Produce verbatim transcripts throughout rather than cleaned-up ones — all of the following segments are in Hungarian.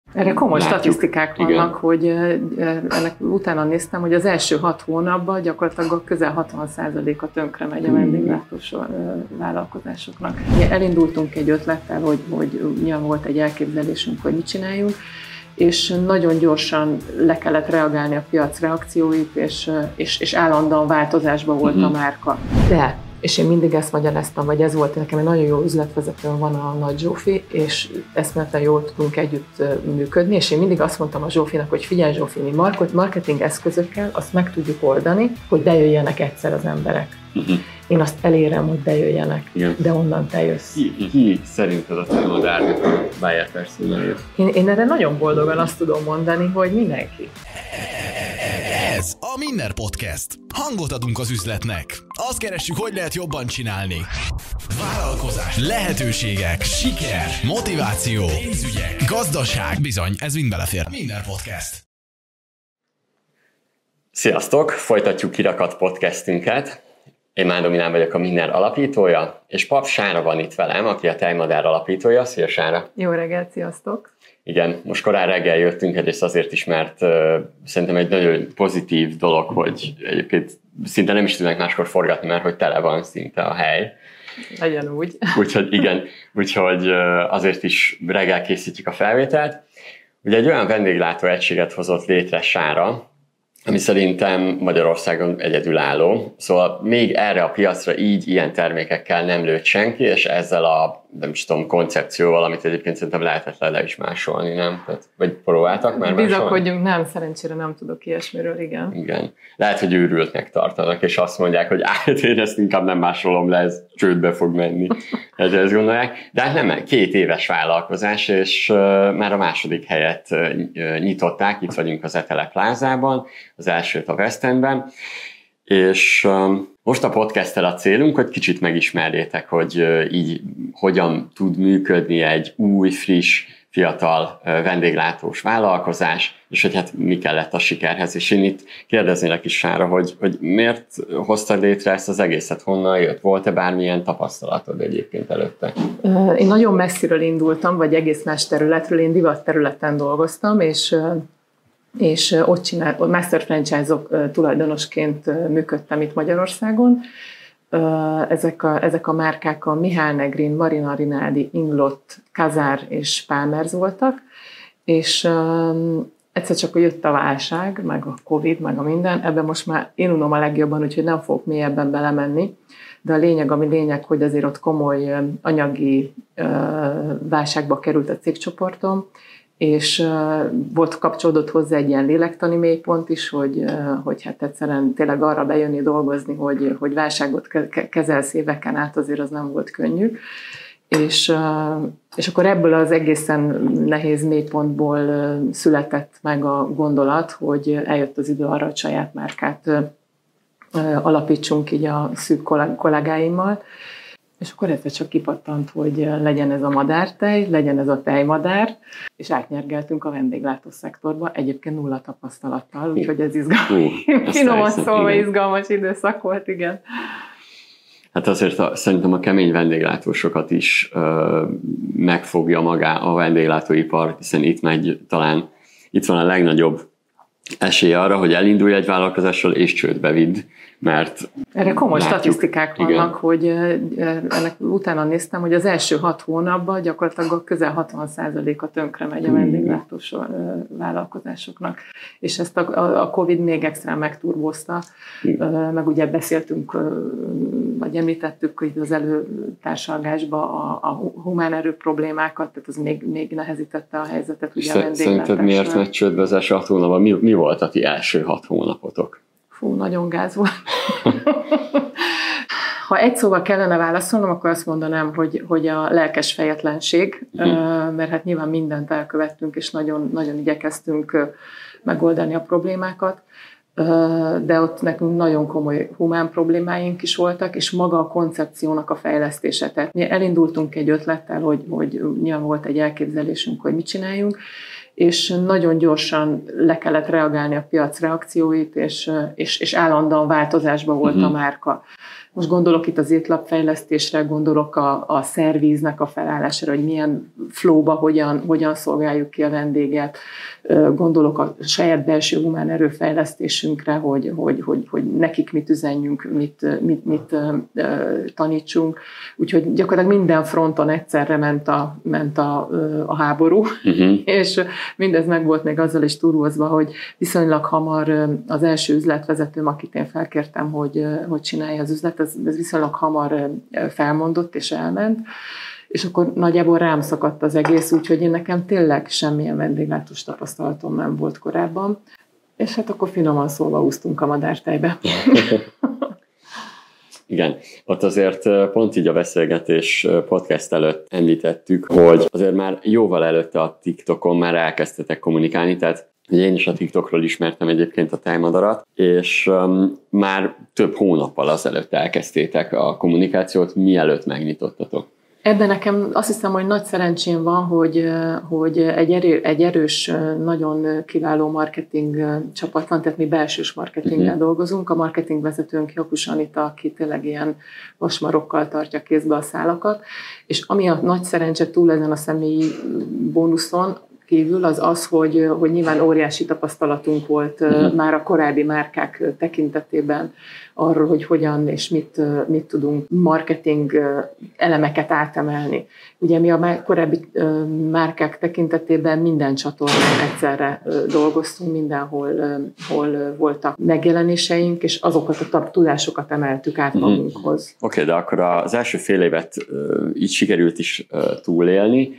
Erre komoly látjuk. Statisztikák vannak, igen. Hogy ennek utána néztem, hogy az első hat hónapban gyakorlatilag közel hatvan százaléka tönkre megy a vendéglátós vállalkozásoknak. Elindultunk egy ötlettel, hogy, hogy nyilván volt egy elképzelésünk, hogy mit csináljunk, és nagyon gyorsan le kellett reagálni a piac reakcióit, és, és, és állandóan változásban volt uh-huh. a márka. De, és én mindig ezt magyaráztam, vagy ez volt nekem, egy nagyon jó üzletvezetőm van a Nagy Zsófi, és eszméletlen jól tudunk együtt működni, és én mindig azt mondtam a Zsófinak, hogy figyelj Zsófi, mi marketing eszközökkel azt meg tudjuk oldani, hogy bejöjjenek egyszer az emberek. Uh-huh. Én azt elérem, hogy bejöjjenek, igen. De onnan te jössz. Ki, ki szerinted a te modern buyer persona? Én, én erre nagyon boldogan azt tudom mondani, hogy mindenki. Ez a Minner Podcast. Hangot adunk az üzletnek. Azt keressük, hogy lehet jobban csinálni. Vállalkozás, lehetőségek, siker, motiváció, pénzügyek, gazdaság. Bizony, ez mind belefér. Minner Podcast. Sziasztok! Folytatjuk Kirakat podcastünket. Én Mándor Milán vagyok, a Minner alapítója, és Pap Sára van itt velem, aki a Tejmadár alapítója. Szia Sára! Jó reggelt, sziasztok! Igen, most korán reggel jöttünk, egyrészt azért is, mert uh, szerintem egy nagyon pozitív dolog, hogy egyébként szinte nem is tudnak máskor forgatni, mert hogy tele van szinte a hely. Legyen úgy. Úgyhogy igen, úgyhogy uh, azért is reggel készítjük a felvételt. Ugye egy olyan vendéglátó egységet hozott létre Sára, ami szerintem Magyarországon egyedülálló. Szóval még erre a piacra így, ilyen termékekkel nem lőtt senki, és ezzel a, nem is tudom, koncepcióval, amit egyébként szerintem lehetetlen le is másolni, nem? Tehát, vagy próbáltak már másolni? Bizakodjunk, nem, szerencsére nem tudok ilyesmiről, igen. Igen. Lehet, hogy őrültnek tartanak, és azt mondják, hogy hát én ezt inkább nem másolom le, ez csődbe fog menni. Hát ezt gondolják. De hát nem, két éves vállalkozás, és uh, már a második helyet uh, nyitották, itt vagyunk az Etele Plázában, az elsőt a West Endben, és um, most a podcasttel a célunk, hogy kicsit megismerjétek, hogy uh, így hogyan tud működni egy új, friss, fiatal uh, vendéglátós vállalkozás, és hogy hát mi kellett a sikerhez. És én itt kérdeznélek is, Sára, hogy, hogy miért hoztad létre ezt az egészet, honnan jött? Volt-e bármilyen tapasztalatod egyébként előtte? Én nagyon messziről indultam, vagy egész más területről, én divat területen dolgoztam, és és ott csinál, master franchise-ok tulajdonosként működtem itt Magyarországon. Ezek a, ezek a márkák a Mihály Negrin, Marina Rinaldi, Inglot, Kazár és Palmer's voltak, és um, egyszer csak jött a válság, meg a Covid, meg a minden, ebben most már én unom a legjobban, úgyhogy nem fogok mélyebben belemenni, de a lényeg, ami lényeg, hogy azért ott komoly anyagi uh, válságba került a cégcsoportom, és uh, volt kapcsolódott hozzá egy ilyen lélektani mélypont is, hogy, uh, hogy hát egyszerűen tényleg arra bejönni dolgozni, hogy, hogy válságot ke- kezelsz éveken át, azért az nem volt könnyű. És, uh, és akkor ebből az egészen nehéz mélypontból uh, született meg a gondolat, hogy eljött az idő arra, hogy saját márkát uh, uh, alapítsunk így a szűk kollégáimmal. És akkor egyszer csak kipattant, hogy legyen ez a madártej, legyen ez a tejmadár, és átnyergeltünk a vendéglátó szektorba, egyébként nulla tapasztalattal, úgyhogy ez izgalmas, uh, finoman szólva izgalmas időszak volt, igen. Hát azért a, szerintem a kemény vendéglátósokat is ö, megfogja magá a vendéglátóipar, hiszen itt megy talán, itt van a legnagyobb esély arra, hogy elindulj egy vállalkozással és csődbe vidd, mert erre komoly látjuk. Statisztikák vannak, igen. Hogy ennek utána néztem, hogy az első hat hónapban gyakorlatilag közel hatvan százaléka tönkre megy a vendéglátós vállalkozásoknak. És ezt a, a Covid még extra megturbozta, igen. Meg ugye beszéltünk, vagy említettük hogy az előtársalgásban a, a humán erő problémákat, tehát az még, még nehezítette a helyzetet. Ugye a szerinted miért megy csődbe az első hat hónapban? Mi, mi volt a ti első hat hónapotok? Fú, nagyon gáz volt. Ha egy szóval kellene válaszolnom, akkor azt mondanám, hogy, hogy a lelkes fejetlenség, uh-huh. Mert hát nyilván mindent elkövettünk, és nagyon, nagyon igyekeztünk megoldani a problémákat, de ott nekünk nagyon komoly humán problémáink is voltak, és maga a koncepciónak a fejlesztése. Tehát mi elindultunk egy ötlettel, hogy, hogy nyilván volt egy elképzelésünk, hogy mit csináljunk, és nagyon gyorsan le kellett reagálni a piac reakcióit, és, és, és állandóan változásban volt uh-huh. a márka. Most gondolok itt az étlapfejlesztésre, gondolok a, a szervíznek a felállására, hogy milyen flowba, hogyan, hogyan szolgáljuk ki a vendéget, gondolok a saját belső humán erőfejlesztésünkre, hogy, hogy, hogy, hogy nekik mit üzenjünk, mit, mit, mit tanítsunk. Úgyhogy gyakorlatilag minden fronton egyszerre ment a, ment a, a háború, uh-huh. és mindez meg volt még azzal is túlhozva, hogy viszonylag hamar az első üzletvezetőm, akit én felkértem, hogy, hogy csinálja az üzletet, ez, ez viszonylag hamar felmondott és elment, és akkor nagyjából rám szakadt az egész, úgyhogy én nekem tényleg semmilyen vendéglátós tapasztalatom nem volt korábban, és hát akkor finoman szólva úsztunk a madártejbe. Igen, ott azért pont így a beszélgetés podcast előtt említettük, hogy azért már jóval előtte a TikTokon már elkezdtetek kommunikálni, tehát én is a TikTokról ismertem egyébként a tejmadarat, és um, már több hónappal azelőtt elkezdtétek a kommunikációt, mielőtt megnyitottatok. Ebben nekem azt hiszem, hogy nagy szerencsém van, hogy, hogy egy, erő, egy erős, nagyon kiváló marketing csapat van, tehát mi belsős marketinggel uh-huh. dolgozunk. A marketingvezetőnk Jakus Anita, aki tényleg ilyen vasmarokkal tartja kézbe a szálakat, és ami a nagy szerencse túl ezen a személyi bónuszon, kívül az az, hogy, hogy nyilván óriási tapasztalatunk volt uh-huh. már a korábbi márkák tekintetében arról, hogy hogyan és mit, mit tudunk marketing elemeket átemelni. Ugye mi a korábbi márkák tekintetében minden csatornán egyszerre dolgoztunk, mindenhol hol voltak megjelenéseink, és azokat a tudásokat emeltük át uh-huh. magunkhoz. Oké, okay, de akkor az első fél évet így sikerült is túlélni,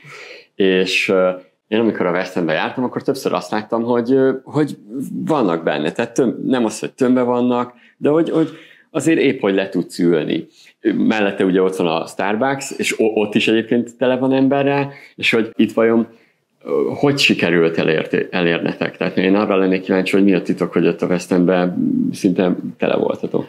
és én amikor a West Endbe jártam, akkor többször azt láttam, hogy, hogy vannak benne. Tehát töm, nem az, hogy tömbbe vannak, de hogy, hogy azért épp, hogy le tudsz ülni. Mellette ugye ott van a Starbucks, és ott is egyébként tele van emberrel, és hogy itt vajon hogy sikerült elérte, elérnetek? Tehát én arra lennék kíváncsi, hogy mi a titok, hogy ott a West Endbe szinte tele voltatok.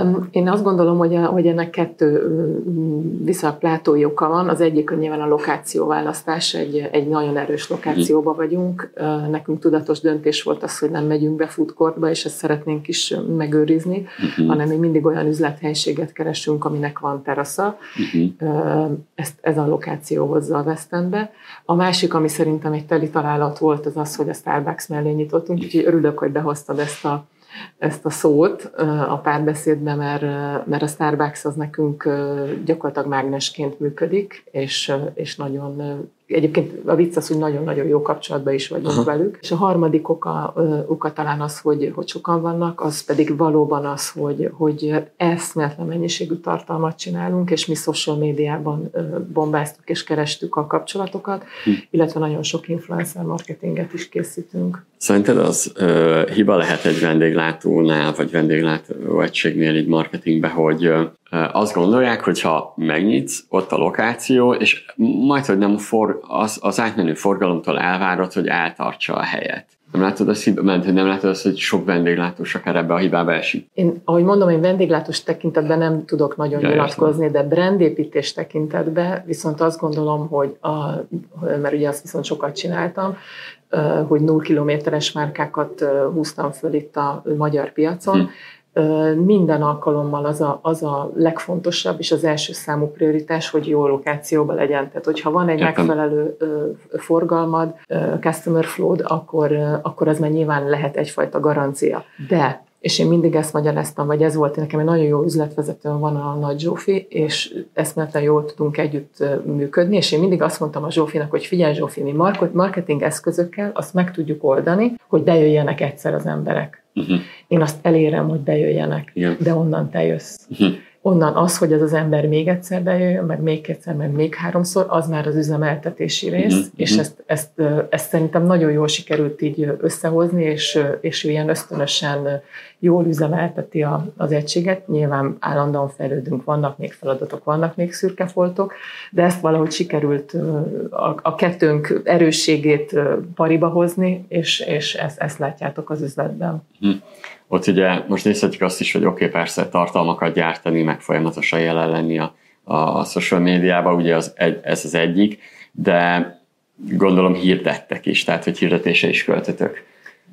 Én azt gondolom, hogy, a, hogy ennek kettő visszaplátói oka van. Az egyik, hogy nyilván a lokációválasztás, egy, egy nagyon erős lokációba vagyunk. Nekünk tudatos döntés volt az, hogy nem megyünk be food courtba, és ezt szeretnénk is megőrizni, uh-huh. hanem mi mindig olyan üzlethelyiséget keresünk, aminek van terasza. Uh-huh. Ezt, ez a lokáció hozza a West Endbe. A másik, ami szerintem egy teli találat volt, az az, hogy a Starbucks mellé nyitottunk, úgyhogy örülök, hogy behoztad ezt a ezt a szót a párbeszédben, mert, mert a Starbucks az nekünk gyakorlatilag mágnesként működik, és, és nagyon, egyébként a vicc az, hogy nagyon-nagyon jó kapcsolatban is vagyunk Aha. velük. És a harmadik oka, oka talán az, hogy, hogy sokan vannak, az pedig valóban az, hogy, hogy eszméletlen mennyiségű tartalmat csinálunk, és mi social médiában bombáztuk és kerestük a kapcsolatokat, hm. illetve nagyon sok influencer marketinget is készítünk. Szerinted az ö, hiba lehet egy vendéglátónál, vagy vendéglátó egységnél így marketingben, hogy ö, azt gondolják, hogy ha megnyitsz, ott a lokáció, és majd, hogy nem for, az, az átmenő forgalomtól elvárod, hogy eltartsa a helyet. Nem látod azt, hogy nem látod azt, hogy sok vendéglátós akár ebbe a hibába esik? Én, ahogy mondom, én vendéglátós tekintetben nem tudok nagyon ja, nyilatkozni, értem. De brandépítés tekintetben viszont azt gondolom, hogy a, mert ugye azt viszont sokat csináltam, hogy null kilométeres márkákat húztam föl itt a magyar piacon. Hm. Minden alkalommal az a, az a legfontosabb és az első számú prioritás, hogy jó lokációban legyen. Tehát, hogyha van egy Értem. megfelelő forgalmad, customer flow-d, akkor, akkor az már nyilván lehet egyfajta garancia. De, és én mindig ezt magyaráztam, vagy ez volt, nekem egy nagyon jó üzletvezetőm van, a Nagy Zsófi, és eszméletlen jól tudunk együtt működni, és én mindig azt mondtam a Zsófinak, hogy figyelj Zsófi, mi marketing eszközökkel azt meg tudjuk oldani, hogy bejöjjenek egyszer az emberek. Uh-huh. Én azt elérem, hogy bejöjjenek, Igen. de onnan te jössz. Uh-huh. Onnan az, hogy az az ember még egyszer bejöjjön, meg még egyszer, meg még háromszor, az már az üzemeltetési rész, uh-huh. és ezt, ezt, ezt szerintem nagyon jól sikerült így összehozni, és, és ilyen ösztönösen jól üzemelteti a, az egységet. Nyilván állandóan fejlődünk, vannak még feladatok, vannak még szürke foltok, de ezt valahogy sikerült a, a kettőnk erősségét pariba hozni, és, és ezt, ezt látjátok az üzletben. Uh-huh. Ott ugye most nézhetjük azt is, hogy oké, okay, persze tartalmakat gyártani, meg folyamatosan jelen lenni a, a social médiában, ugye az egy, ez az egyik, de gondolom hirdettek is, tehát hogy hirdetése is költötök.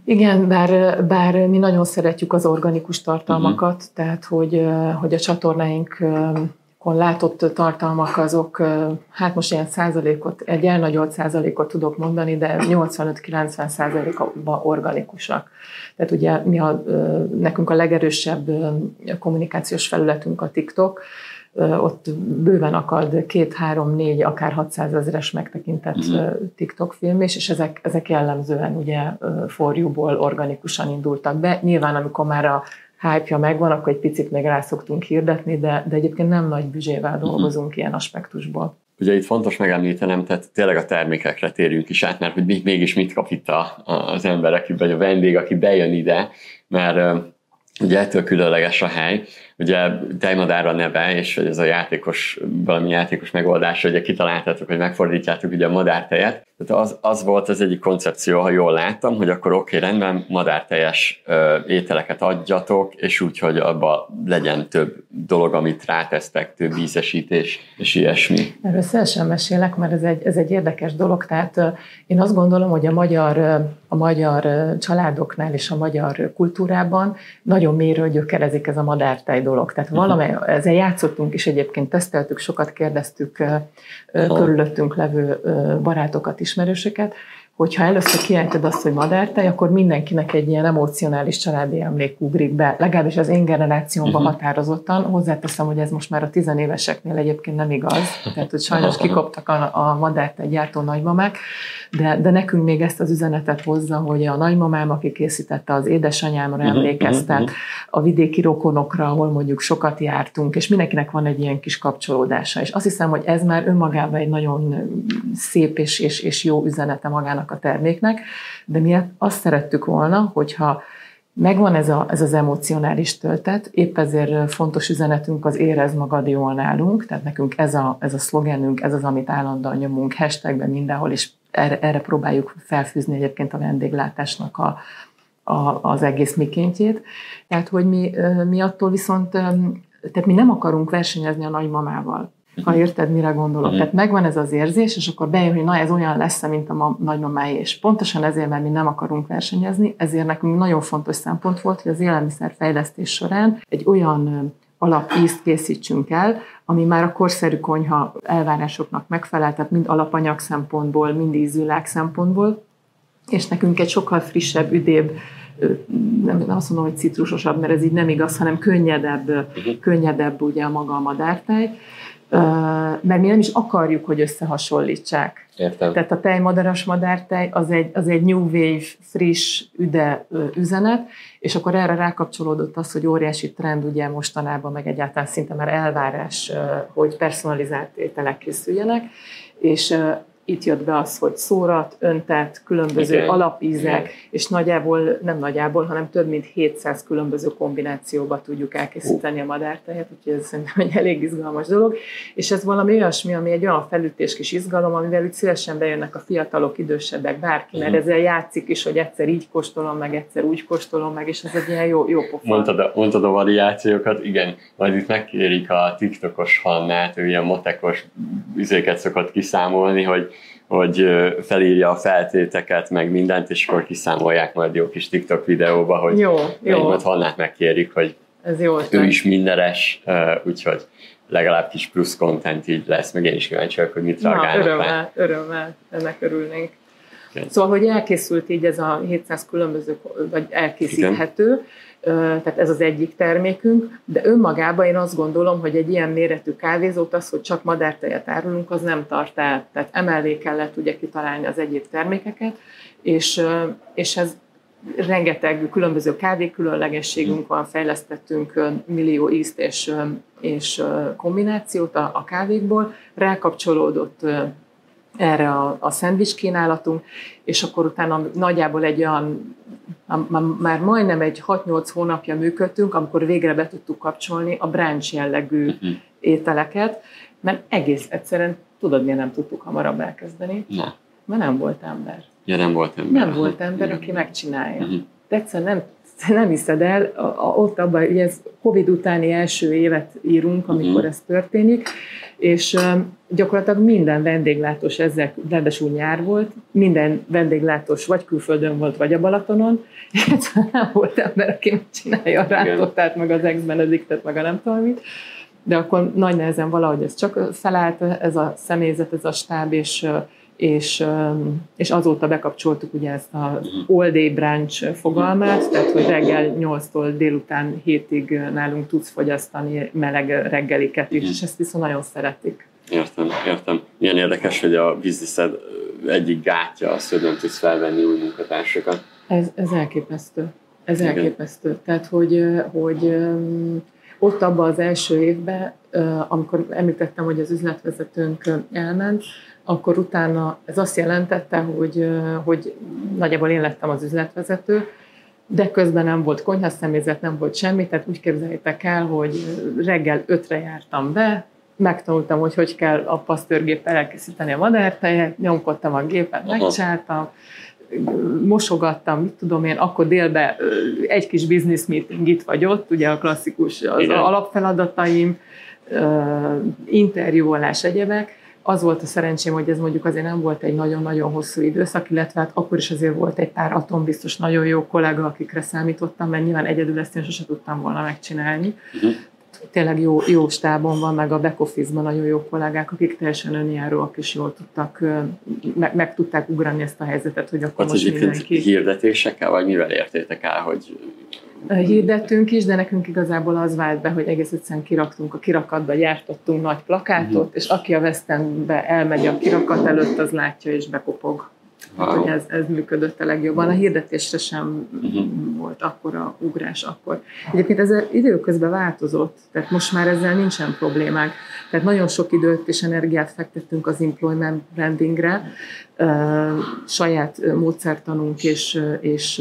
Igen, bár, bár mi nagyon szeretjük az organikus tartalmakat, uh-huh. tehát hogy, hogy a csatornáinkon látott tartalmak azok, hát most ilyen százalékot, egy elnagyolt százalékot tudok mondani, de nyolcvanöt-kilencven százalékban organikusak. Tehát ugye mi a, nekünk a legerősebb kommunikációs felületünk a TikTok, ott bőven akad két, három, négy, akár hatszázezeres megtekintett uh-huh. TikTok film is, és ezek, ezek jellemzően ugye For You-ból organikusan indultak be. Nyilván, amikor már a hype-ja megvan, akkor egy picit még rá szoktunk hirdetni, de, de egyébként nem nagy büdzsével dolgozunk uh-huh. ilyen aspektusból. Ugye itt fontos megemlítenem, tehát tényleg a termékekre térjünk is át, mert hogy mégis mit kap itt a, az ember, aki, vagy a vendég, aki bejön ide, mert ugye ettől különleges a hely. Ugye Tejmadár a neve, és ez a játékos, valami játékos megoldás, hogy kitaláltátok, hogy megfordítjátok ugye a madártejet. Tehát az, az volt az egyik koncepció, ha jól láttam, hogy akkor oké, okay, rendben, madártejes ö, ételeket adjatok, és úgy, hogy abban legyen több dolog, amit rátesztek, több ízesítés, és ilyesmi. Erről szívesen mesélek, mert ez egy, ez egy érdekes dolog. Tehát ö, én azt gondolom, hogy a magyar, ö, a magyar ö, családoknál és a magyar kultúrában nagyon mélyről gyökerezik ez a madártej dolog. Tehát valamely, ezzel játszottunk is egyébként, teszteltük, sokat kérdeztük ö, ö, körülöttünk levő ö, barátokat, ismerősöket, hogyha először kiejted azt, hogy madártej, akkor mindenkinek egy ilyen emocionális családi emlék ugrik be, legalábbis az én generációmban uh-huh. határozottan. Hozzáteszem, hogy ez most már a tizenéveseknél egyébként nem igaz, tehát hogy sajnos kikoptak a, a madártej gyártó nagymamák, de, de nekünk még ezt az üzenetet hozza, hogy a nagymamám, aki készítette, az édesanyámra emlékeztet, uh-huh. a vidéki rokonokra, ahol mondjuk sokat jártunk, és mindenkinek van egy ilyen kis kapcsolódása. És azt hiszem, hogy ez már önmagában egy nagyon szép és, és, és jó üzenete magának a terméknek, de mi azt szerettük volna, hogyha megvan ez, a, ez az emocionális töltet, épp ezért fontos üzenetünk az érezd magad jól nálunk, tehát nekünk ez a, ez a szlogenünk, ez az, amit állandóan nyomunk, hashtagben mindenhol, és erre, erre próbáljuk felfűzni egyébként a vendéglátásnak a, a, az egész mikéntjét. Tehát, hogy mi, mi attól viszont, tehát mi nem akarunk versenyezni a nagymamával. Ha érted, mire gondolok. Mm. Tehát megvan ez az érzés, és akkor bejön, hogy na, ez olyan lesz, mint a nagymamáé. És pontosan ezért, mert mi nem akarunk versenyezni, ezért nekünk nagyon fontos szempont volt, hogy az élelmiszerfejlesztés során egy olyan alapízt készítsünk el, ami már a korszerű konyha elvárásoknak megfelel, tehát mind alapanyag szempontból, mind ízvilág szempontból, és nekünk egy sokkal frissebb, üdébb, nem, nem azt mondom, hogy citrusosabb, mert ez így nem igaz, hanem könnyedebb, uh-huh. könnyedebb ugye a maga a madártej, mert mi nem is akarjuk, hogy összehasonlítsák. Értem. Tehát a tejmadaras madártej az egy, az egy new wave, friss, üde üzenet, és akkor erre rákapcsolódott az, hogy óriási trend ugye mostanában, meg egyáltalán szinte már elvárás, hogy personalizált ételek készüljenek, és itt jött be az, hogy szórat, öntet, különböző okay. alapízek, okay. és nagyjából, nem nagyjából, hanem több mint hétszáz különböző kombinációba tudjuk elkészíteni a madártejet, úgyhogy ez szerintem egy elég izgalmas dolog. És ez valami olyasmi, ami egy olyan felütés kis izgalom, amivel úgy szívesen bejönnek a fiatalok, idősebbek, bárki, mert ezzel játszik is, hogy egyszer így kóstolom meg, egyszer úgy kóstolom meg, és ez egy ilyen jó, jó pofa. Mondtad a, mondtad a variációkat, igen, majd itt megkérik a TikTokos Hannát, ő ilyen matekos üzéket szokott kiszámolni, hogy hogy felírja a feltéteket, meg mindent, és akkor kiszámolják majd jó kis TikTok videóba, hogy jó, jó. majd Hannát megkérjük, hogy ez jó, ő is mindenes, úgyhogy legalább kis plusz content így lesz, meg én is kíváncsi vagyok, hogy mit reagálnak. Örömmel, örömmel, ennek örülnénk. Okay. Szóval, hogy elkészült így ez a hétszáz különböző, vagy elkészíthető, igen. Tehát ez az egyik termékünk, de önmagában én azt gondolom, hogy egy ilyen méretű kávézót az, hogy csak madártejet árulunk, az nem tart el. Tehát emellé kellett ugye kitalálni az egyéb termékeket, és, és ez rengeteg különböző kávé különlegességünk van, fejlesztettünk millió ízt és, és kombinációt a, a kávékból, rákapcsolódott erre a, a szendvics kínálatunk, és akkor utána nagyjából egy olyan, már majdnem egy hat-nyolc hónapja működtünk, amikor végre be tudtuk kapcsolni a brunch jellegű uh-huh. ételeket, mert egész egyszerűen, tudod, miért nem tudtuk hamarabb elkezdeni? Na. Mert nem volt ember. Ja, nem volt ember. Nem volt ember, aki megcsinálja. Uh-huh. De egyszerűen nem nem hiszed el, a, a, ott abban, ugye ez Covid utáni első évet írunk, amikor uh-huh. ez történik, és um, gyakorlatilag minden vendéglátós, ezzel rendesül nyár volt, minden vendéglátós vagy külföldön volt, vagy a Balatonon, és nem volt ember, aki megcsinálja a rántotát, meg az ex-benediktet, meg a nem tudom mit, de akkor nagy nehezen valahogy ez csak felállt, ez a személyzet, ez a stáb, és És, és azóta bekapcsoltuk ugye ezt a all day brunch fogalmát, tehát hogy reggel nyolctól délután hétig nálunk tudsz fogyasztani meleg reggeliket is, és ezt viszont nagyon szeretik. Értem, értem. Milyen érdekes, hogy a bizniszed egyik gátja az, hogy nem tudsz felvenni új munkatársakat. Ez, ez elképesztő. Ez Igen. elképesztő. Tehát, hogy, hogy ott abban az első évben, amikor említettem, hogy az üzletvezetőnk elment, akkor utána ez azt jelentette, hogy, hogy nagyjából én lettem az üzletvezető, de közben nem volt konyhaszemélyzet, nem volt semmi, tehát úgy képzeljétek el, hogy reggel ötre jártam be, megtanultam, hogy hogy kell a pasztőrgéppel elkészíteni a madártejet, nyomkodtam a gépet, megcsáltam, mosogattam, mit tudom én, akkor délben egy kis business meeting itt vagy ott, ugye a klasszikus az Igen. alapfeladataim, interjúolás, egyebek. Az volt a szerencsém, hogy ez mondjuk azért nem volt egy nagyon-nagyon hosszú időszak, illetve hát akkor is azért volt egy pár atombiztos nagyon jó kollega, akikre számítottam, mert nyilván egyedül ezt én sose tudtam volna megcsinálni. Uh-huh. Tényleg jó, jó stábon van, meg a back office-ban nagyon jó kollégák, akik teljesen önjáróak és jól tudtak, meg, meg tudták ugrani ezt a helyzetet, hogy akkor hát most mindenki... hirdetésekkel, vagy mivel értétek el, hogy... Hirdettünk is, de nekünk igazából az vált be, hogy egész egyszerűen kiraktunk a kirakatba, gyártottunk nagy plakátot, uh-huh. és aki a West Endbe elmegy a kirakat előtt, az látja és bekopog. Wow. Hát, hogy ez, ez működött a legjobban. A hirdetésre sem uh-huh. volt akkora ugrás akkor. Egyébként ez időközben változott, tehát most már ezzel nincsen problémák. Tehát nagyon sok időt és energiát fektettünk az employment brandingre, uh, saját módszertanunk és, és,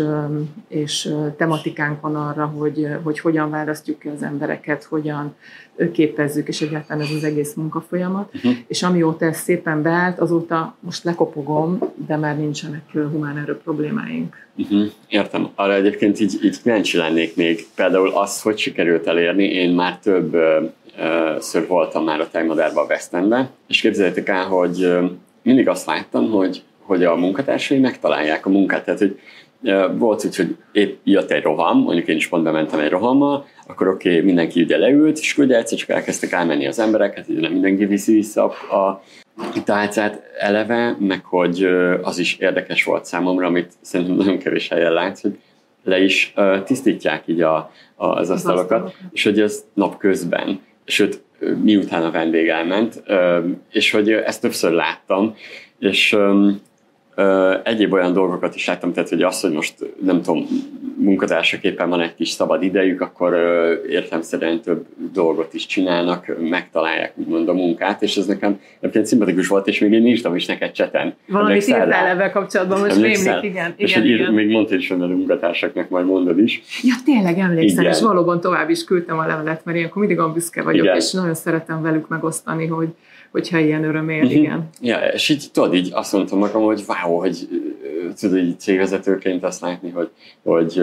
és tematikánk van arra, hogy, hogy hogyan választjuk ki az embereket, hogyan képezzük, és egyáltalán ez az egész munkafolyamat. Uh-huh. És amióta ez szépen beállt, azóta most lekopogom, de már nincsenek humán erő problémáink. Uh-huh. Értem. Arra egyébként így, így kíváncsi lennék még. Például azt, hogy sikerült elérni, én már több uh, ször voltam már a Tejmadárban, a West Endben, és képzeljétek el, hogy uh, mindig azt láttam, hogy, hogy a munkatársai megtalálják a munkát. Tehát, hogy uh, volt úgy, hogy épp jött egy roham, mondjuk én is pont bementem egy rohammal, akkor oké, okay, mindenki ugye leült, és ugye egyszer csak elkezdtek elmenni az emberek, hát ugye nem mindenki viszi vissza a, a tálcát eleve, meg hogy az is érdekes volt számomra, amit szerintem nagyon kevés helyen látsz, hogy le is uh, tisztítják így a, a, az asztalokat, az és hogy ez napközben, sőt, miután a vendég elment, uh, és hogy ezt többször láttam, és um, uh, egyéb olyan dolgokat is láttam, tehát hogy az, hogy most nem tudom, munkatársaképpen van egy kis szabad idejük, akkor uh, értelemszerűen több dolgot is csinálnak, megtalálják úgymond a munkát, és ez nekem egyébként szimpatikus volt, és még én írtam is neked cseten. Valamit írtál ebben kapcsolatban, most rémlik, igen. És igen, hogy igen. Ír, még mondtad is, hogy a munkatársaknak majd mondod is. Ja, tényleg emlékszem, igen. És valóban tovább is küldtem a levelet, mert én akkor mindig olyan büszke vagyok, igen. És nagyon szeretem velük megosztani, hogy hogyha ilyen öröm ér, uh-huh. igen. Ja, és így tudod, így azt mondtam magam, hogy wow, hogy tudod, így cégvezetőként azt látni, hogy, hogy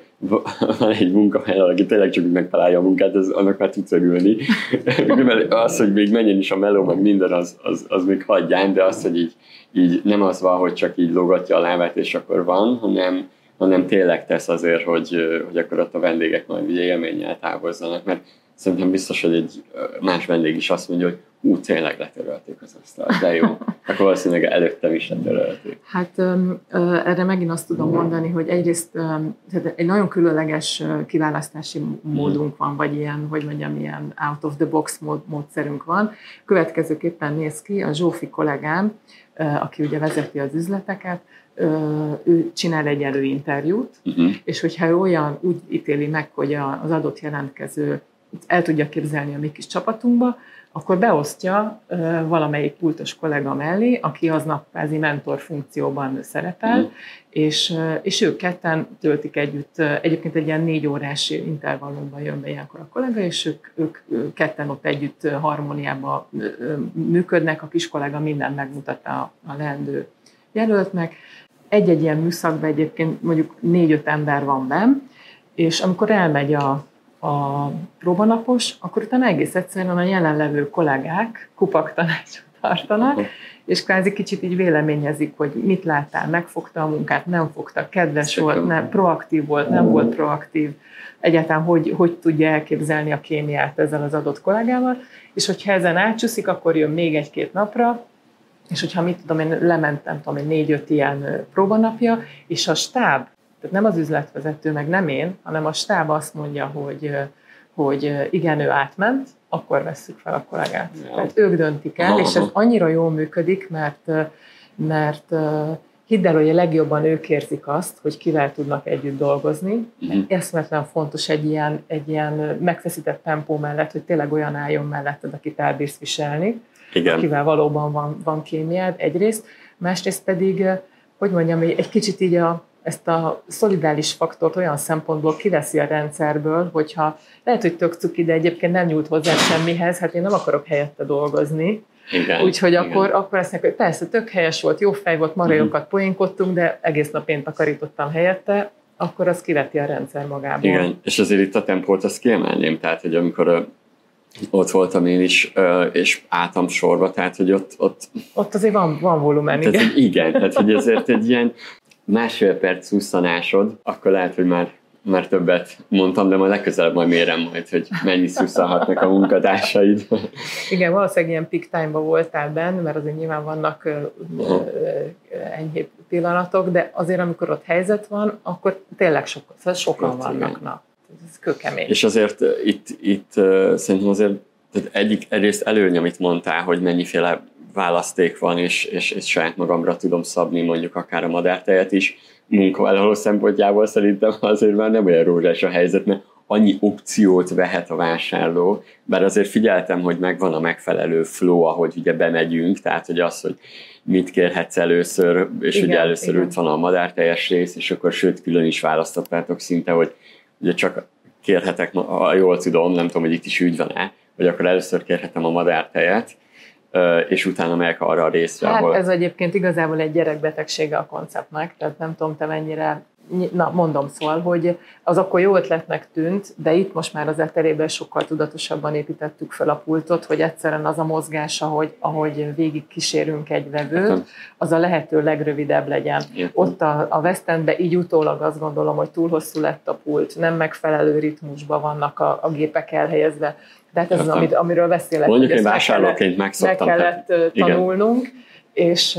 van egy munkahely, aki tényleg csak megtalálja a munkát, az, annak már tudsz örülni. Az, hogy még menjen is a meló, meg minden, az, az, az még hagyján, de az, hogy így, így nem az van, hogy csak így lógatja a lábát, és akkor van, hanem, hanem tényleg tesz azért, hogy, hogy akkor ott a vendégek majd ugye élménnyel távozzanak, mert szerintem biztos, hogy egy más vendég is azt mondja, hogy ú, tényleg letörölték az asztalt, de jó. Akkor valószínűleg előttem is letörölték. Hát um, uh, erre megint azt tudom mondani, hogy egyrészt um, egy nagyon különleges uh, kiválasztási módunk van, vagy ilyen, hogy mondjam, ilyen out of the box mód, módszerünk van. Következőképpen néz ki, a Zsófi kollégám, uh, aki ugye vezeti az üzleteket, uh, ő csinál egy előinterjút, uh-huh. és hogyha ő olyan úgy ítéli meg, hogy az adott jelentkező el tudja képzelni a mi kis csapatunkba, akkor beosztja uh, valamelyik pultos kollega mellé, aki aznap kvázi mentor funkcióban szerepel, mm. és, uh, és ők ketten töltik együtt, uh, egyébként egy ilyen négy órás intervallumban jön be ilyenkor a kollega, és ők, ők, ők ketten ott együtt uh, harmóniában uh, működnek, a kis kollega mindent megmutatta a, a leendő jelöltnek. Egy-egy ilyen műszakban egyébként mondjuk négy-öt ember van benn, és amikor elmegy a, a próbanapos, akkor utána egész egyszerűen a jelenlevő kollégák kupaktanácsot tartanak, és kvázi kicsit így véleményezik, hogy mit láttál, megfogta a munkát, nem fogta, kedves volt, nem, proaktív volt, nem volt proaktív, egyáltalán hogy, hogy tudja elképzelni a kémiát ezzel az adott kollégával, és hogyha ezen átcsúszik, akkor jön még egy-két napra, és hogyha mit tudom, én lementem, tudom én, négy-öt ilyen próbanapja, és a stáb, tehát nem az üzletvezető, meg nem én, hanem a stáb azt mondja, hogy, hogy igen, ő átment, akkor vesszük fel a kollégát. Ja. Tehát ők döntik el, és ez annyira jól működik, mert, mert hidd el, hogy a legjobban ők érzik azt, hogy kivel tudnak együtt dolgozni. Mm. Eszmetlen fontos egy ilyen, egy ilyen megfeszített tempó mellett, hogy tényleg olyan álljon melletted, akit elbírsz viselni, igen. Akivel valóban van, van kémiád egyrészt, másrészt pedig, hogy mondjam, egy kicsit így a, ezt a szolidáris faktort olyan szempontból kiveszi a rendszerből, hogyha lehet, hogy tök cuki, de egyébként nem nyújt hozzá semmihez, hát én nem akarok helyette dolgozni. Úgyhogy akkor, akkor azt mondják, hogy persze, tök helyes volt, jó fej volt, marajokat uh-huh. poénkodtunk, de egész nap én takarítottam helyette, akkor az kiveti a rendszer magából. Igen, és azért itt a tempót azt kiemelném, tehát, hogy amikor uh, ott voltam én is, uh, és álltam sorba, tehát, hogy ott... Ott, ott azért van, van volumen, igen. Tehát, igen, tehát, hogy azért egy ilyen másfél perc szusszanásod, akkor lehet, hogy már már többet mondtam, de majd legközelebb majd mérem majd, hogy mennyi szusszalhatnak a munkatársaid. Igen, valószínűleg ilyen peak time-ban voltál benne, mert azért nyilván vannak uh-huh. enyhébb pillanatok, de azért, amikor ott helyzet van, akkor tényleg sok, szóval sokan ott vannak. Na, ez kőkemény. És azért itt, itt szerintem azért egyik egyrészt előny, amit mondtál, hogy mennyiféle választék van, és, és, és saját magamra tudom szabni mondjuk akár a madártejet is, munkavállaló szempontjából szerintem azért már nem olyan rózsás a helyzet, mert annyi opciót vehet a vásárló, bár azért figyeltem, hogy megvan a megfelelő flow, ahogy ugye bemegyünk, tehát hogy az, hogy mit kérhetsz először, és igen, ugye először itt van a madárteljes rész, és akkor sőt külön is választottátok szinte, hogy ugye csak kérhetek, ha jól tudom, nem tudom, hogy itt is úgy van-e, hogy akkor először kérhetem a madártejet, és utána megyek arra a részre, hát ahol... ez egyébként igazából egy gyerekbetegsége a konceptnek, tehát nem tudom, te mennyire... Na, mondom szóval, hogy az akkor jó ötletnek tűnt, de itt most már az eterében sokkal tudatosabban építettük fel a pultot, hogy egyszerűen az a mozgás, ahogy, ahogy végig kísérünk egy vevőt, az a lehető legrövidebb legyen. Értem. Ott a, a West Endben így utólag azt gondolom, hogy túl hosszú lett a pult, nem megfelelő ritmusban vannak a, a gépek elhelyezve. Tehát ez az, amit, amiről beszélek. Mondjuk én vásárlóként megszoktam. Meg kellett tehát, tanulnunk, és,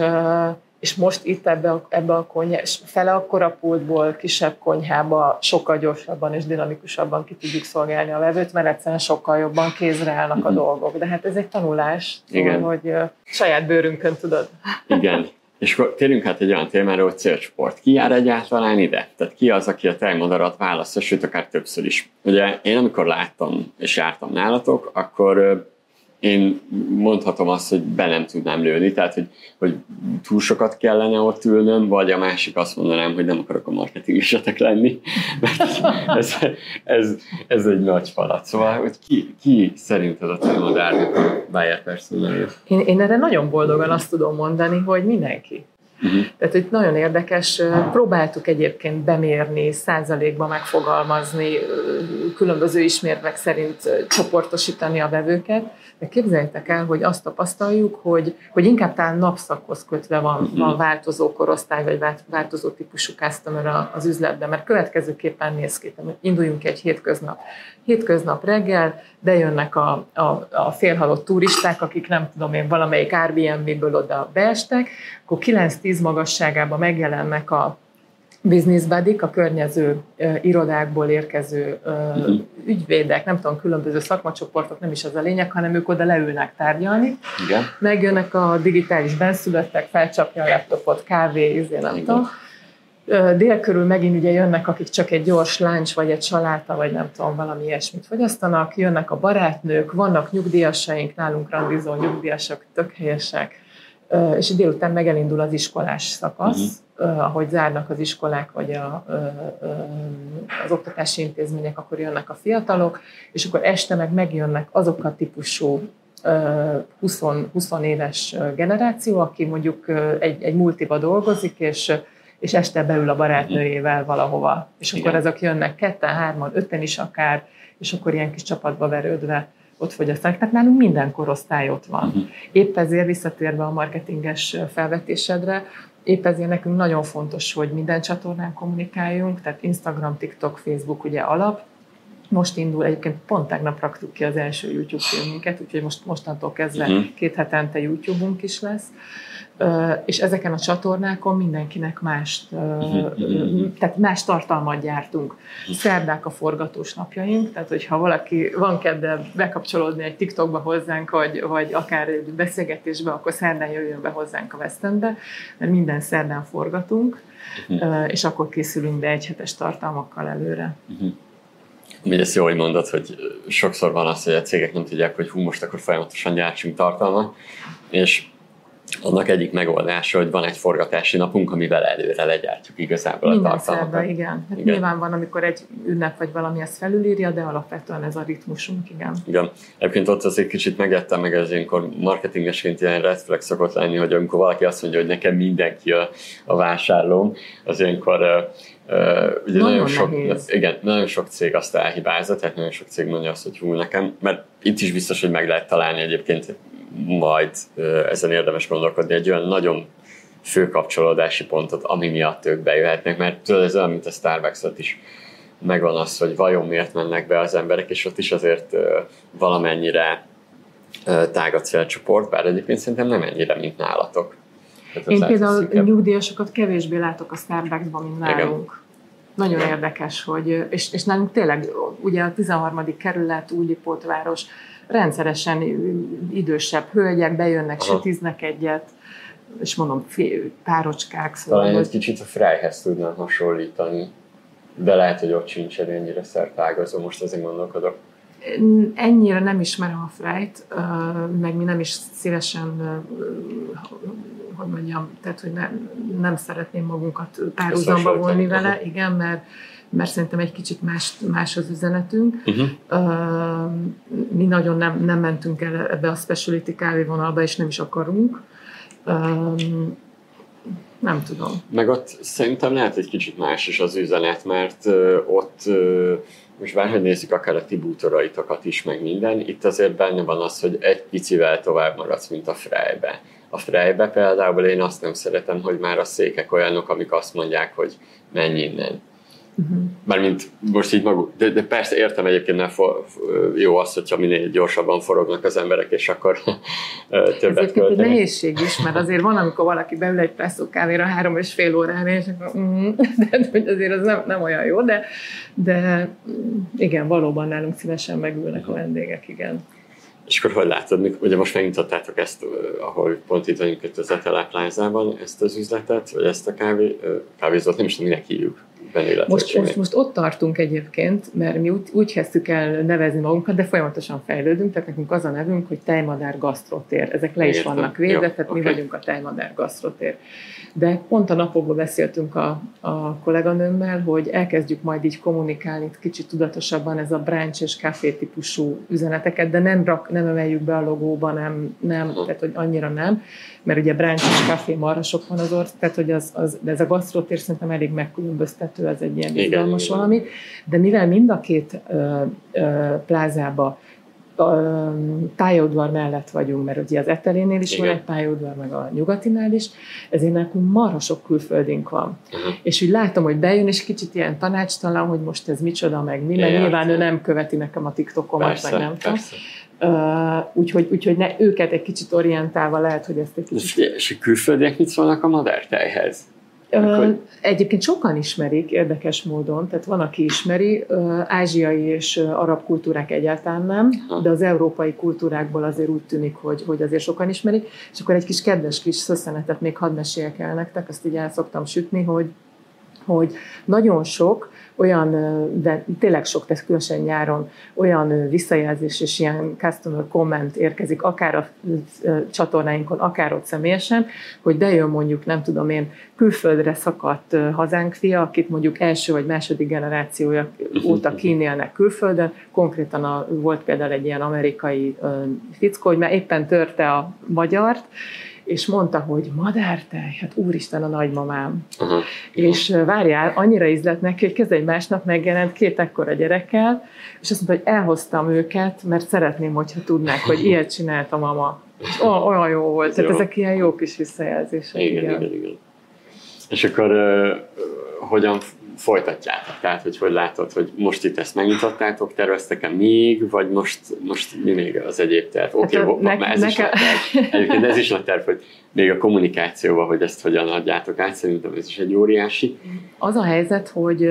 és most itt ebbe a, ebbe a konyha, és fele akkora pultból, kisebb konyhába sokkal gyorsabban és dinamikusabban ki tudjuk szolgálni a vevőt, mert egyszerűen sokkal jobban kézre állnak mm-hmm. a dolgok. De hát ez egy tanulás, szóval, hogy saját bőrünkön tudod. Igen. És akkor térjünk hát egy olyan témára, hogy célcsoport. Ki jár egyáltalán ide? Tehát ki az, aki a tejmadarat választja, sőt, akár többször is. Ugye én amikor láttam és jártam nálatok, akkor én mondhatom azt, hogy be nem tudnám lőni, tehát hogy, hogy túl sokat kellene ott ülnöm, vagy a másik azt mondanám, hogy nem akarok a marketingesetek lenni, mert ez, ez, ez egy nagy falat. Szóval, hogy ki, ki szerinted a tejmadárnak a buyer persona? Én, én erre nagyon boldogan azt tudom mondani, hogy mindenki. Uh-huh. Tehát, hogy nagyon érdekes, próbáltuk egyébként bemérni, százalékban megfogalmazni, különböző ismérvek szerint csoportosítani a vevőket, de képzeljétek el, hogy azt tapasztaljuk, hogy, hogy inkább talán napszakhoz kötve van, uh-huh. van változó korosztály, vagy változó típusú customer az üzletben, mert következőképpen néz ki, induljunk egy hétköznap. Hétköznap reggel, de jönnek a, a, a félhalott turisták, akik nem tudom én, valamelyik Airbnb-ből oda beestek, akkor kilenc-tíz magasságában megjelennek a business buddy, a környező uh, irodákból érkező uh, uh-huh. ügyvédek, nem tudom, különböző szakmacsoportok, nem is az a lényeg, hanem ők oda leülnek tárgyalni. Igen. Megjönnek a digitális benszülöttek, felcsapja a laptopot, kávé, izé, nem Igen. tudom. Uh, dél körül megint ugye jönnek, akik csak egy gyors lunch, vagy egy saláta, vagy nem tudom, valami ilyesmit fogyasztanak, jönnek a barátnők, vannak nyugdíjasaink, nálunk randizó nyugdíjasok, tök helyesek, uh, és délután meg elindul az iskolás szakasz, uh-huh. Uh, ahogy zárnak az iskolák, vagy a, uh, uh, az oktatási intézmények, akkor jönnek a fiatalok, és akkor este meg megjönnek azok a típusú uh, húsz, húsz éves generáció, aki mondjuk uh, egy, egy multiba dolgozik, és, és este beül a barátnőjével valahova, és akkor Igen. ezek jönnek ketten, hárman, öten is akár, és akkor ilyen kis csapatba verődve ott fogyasztanak. Tehát nálunk minden korosztály ott van. Uh-huh. Épp ezért visszatérve a marketinges felvetésedre, épp ezért nekünk nagyon fontos, hogy minden csatornán kommunikáljunk, tehát Instagram, TikTok, Facebook ugye alap. Most indul, egyébként pont tegnap raktuk ki az első YouTube filmünket, úgyhogy most, mostantól kezdve uh-huh. két hetente YouTube-unk is lesz. Uh, és ezeken a csatornákon mindenkinek más, uh, tehát más tartalmat gyártunk. Szerdák a forgatós napjaink, tehát hogyha valaki van kedve bekapcsolódni egy TikTokba hozzánk, vagy, vagy akár egy beszélgetésbe, akkor szerdán jöjjön be hozzánk a West Endbe, mert minden szerdán forgatunk, uh, és akkor készülünk be egyhetes tartalmakkal előre. Mindezt jó, hogy mondod, hogy sokszor van az, hogy a cégek nem tudják, hogy hú, most akkor folyamatosan gyártsunk tartalmat, és annak egyik megoldása, hogy van egy forgatási napunk, amivel előre legyártjuk igazából minden a tartalmakat. Minden igen. Hát igen. Nyilván van, amikor egy ünnep vagy valami ezt felülírja, de alapvetően ez a ritmusunk, igen. Igen. Egyébként ott azért kicsit megettem meg, ez ilyenkor marketingesként ilyen red flag szokott lenni, hogy amikor valaki azt mondja, hogy nekem mindenki a, a vásárlóm, az ilyenkor uh, uh, ugye nagyon, nagyon sok, igen, nagyon sok cég azt elhibázza, tehát nagyon sok cég mondja azt, hogy hú, nekem, mert itt is biztos, hogy meg lehet találni egyébként majd ezen érdemes gondolkodni egy olyan nagyon fő kapcsolódási pontot, ami miatt ők bejöhetnek, mert tudod, ez olyan, mint a Starbucksot is megvan az, hogy vajon miért mennek be az emberek, és ott is azért valamennyire tág a célcsoport, bár egyébként szerintem nem ennyire, mint nálatok. Tehát én például inkább... nyugdíjasokat kevésbé látok a Starbucksban, mint nálunk. Igen. Nagyon érdekes, hogy, és, és nálunk tényleg, ugye a tizenharmadik kerület, Újlipótváros, rendszeresen idősebb hölgyek bejönnek, aha. sütiznek egyet, és mondom, párocskák. Szóval talán egy kicsit a Fryhez tudnám hasonlítani, de lehet, hogy ott sincs ennyire szertágazó, most azért gondolkodok. Ennyire nem ismerem a Fryt, meg mi nem is szívesen, hogy mondjam, tehát, hogy ne, nem szeretném magunkat párhuzamba volni vele, aha. igen, mert mert szerintem egy kicsit más, más az üzenetünk. Uh-huh. Uh, mi nagyon nem, nem mentünk el ebbe a specialty kávévonalba, és nem is akarunk. Uh, nem tudom. Meg ott szerintem lehet egy kicsit más is az üzenet, mert uh, ott uh, most bárhogy nézzük akár a ti bútoraitokat is, meg minden, itt azért benne van az, hogy egy picivel tovább maradsz, mint a Frybe. A Frybe például én azt nem szeretem, hogy már a székek olyanok, amik azt mondják, hogy menj innen. Uh-huh. Mármint most így maguk, de, de persze értem egyébként, mert for, jó az, hogyha minél gyorsabban forognak az emberek, és akkor többet költenek. Ez egy nehézség is, mert azért van, amikor valaki beül egy presszó kávéra három és fél órára, és akkor mm, de hogy azért az nem, nem olyan jó, de, de igen, valóban nálunk szívesen megülnek a vendégek, igen. És akkor hogy látod, ugye most megnyitottátok ezt, ahol pont itt vagyunk itt az Etele Plázában, ezt az üzletet, vagy ezt a kávé, kávézót, nem is tudom, minek hívjuk. Most, most, most ott tartunk egyébként, mert mi úgy, úgy kezdtük el nevezni magunkat, de folyamatosan fejlődünk, tehát nekünk az a nevünk, hogy Tejmadár Gasztrotér. Ezek le is vannak védve, tehát okay. Mi vagyunk a Tejmadár Gasztrotér. De pont a napokban beszéltünk a, a kolléganőmmel, hogy elkezdjük majd így kommunikálni kicsit tudatosabban ez a brunch és kávé típusú üzeneteket, de nem, rak, nem emeljük be a logóba, nem, nem tehát hogy annyira nem, mert ugye brunch és kávé marha sok van az ország, tehát hogy az, az, de ez a gasztrotér szerintem elég megkülönböztető, ez egy ilyen izgalmas valami, de mivel mind a két ö, ö, plázába pályaudvar mellett vagyunk, mert ugye az Etelénél is igen. Van egy pályaudvar, meg a Nyugatinál is, ezért nekünk marha sok külföldünk van. Uh-huh. És úgy látom, hogy bejön, és kicsit ilyen tanácstalan, hogy most ez micsoda, meg mi, mert nyilván ő nem követi nekem a TikTokomat, persze, meg nem tudom. Uh, úgyhogy, úgyhogy ne, őket egy kicsit orientálva lehet, hogy ezt egy kicsit... És a külföldiek mit szólnak a madártejhez? Uh, egyébként sokan ismerik, érdekes módon, tehát van, aki ismeri, uh, ázsiai és uh, arab kultúrák egyáltalán nem, de az európai kultúrákból azért úgy tűnik, hogy, hogy azért sokan ismerik, és akkor egy kis kedves kis szösszenetet még hadd meséljek el nektek, azt így el szoktam sütni, hogy, hogy nagyon sok olyan, de tényleg sok, tehát különösen nyáron olyan visszajelzés és ilyen customer comment érkezik, akár a csatornáinkon, akár ott személyesen, hogy bejön mondjuk, nem tudom én, külföldre szakadt hazánk fia, akit mondjuk első vagy második generációja óta kínélnek külföldön, konkrétan a, volt például egy ilyen amerikai fickó, hogy már éppen törte a magyart, és mondta, hogy madártej, hát úristen a nagymamám. Aha. És várjál, annyira ízlett neki, hogy kezd egy másnap megjelent két ekkora gyerekkel, és azt mondta, hogy elhoztam őket, mert szeretném, hogyha tudnák, hogy ilyet csinált a mama. És olyan jó volt. Tehát jó. Ezek ilyen jó kis visszajelzések. Igen, igen, igen. igen. És akkor uh, hogyan folytatjátok? Tehát, hogy hogy látod, hogy most itt ezt megnyitottátok, terveztek-e még, vagy most, most mi még az egyéb terv? Oké, okay, ne, ez neke... is a terv. Egyébként ez is a terv, hogy még a kommunikációval, hogy ezt hogyan adjátok át, szerintem ez is egy óriási. Az a helyzet, hogy